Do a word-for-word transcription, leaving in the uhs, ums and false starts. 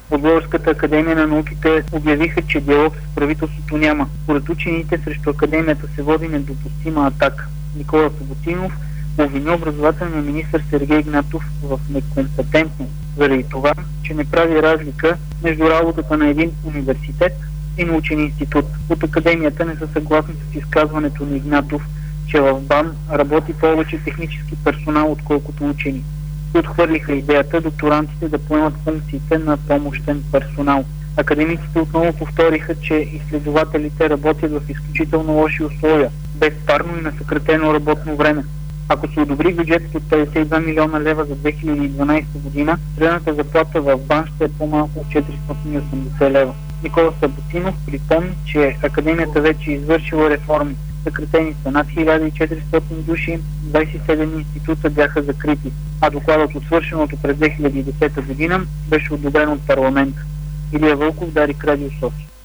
От Българската академия на науките обявиха, че диалог с правителството няма. Според учените срещу академията се води недопустима атака. Никола Съботинов обвини образователния министър Сергей Игнатов в некомпетентност, заради това, че не прави разлика между работата на един университет и научен институт. От академията не са съгласни с изказването на Игнатов, че в БАН работи повече технически персонал, отколкото учени. И отхвърлиха идеята докторантите да поемат функциите на помощен персонал. Академиците отново повториха, че изследователите работят в изключително лоши условия, без парно и на съкратено работно време. Ако се одобри бюджетът от петдесет и два милиона лева за две хиляди и дванадесета година, средната заплата в БАН ще е по-малко от четиристотин и осемдесет лева. Никола Съботинов припомни, че академията вече е извършила реформи. Съкратени са над хиляда и четиристотин души, двадесет и седем института бяха закрити, а докладът от свършеното през две хиляди и десета година беше одобрен от парламента. Илия Вълков, Дарик, Радио София.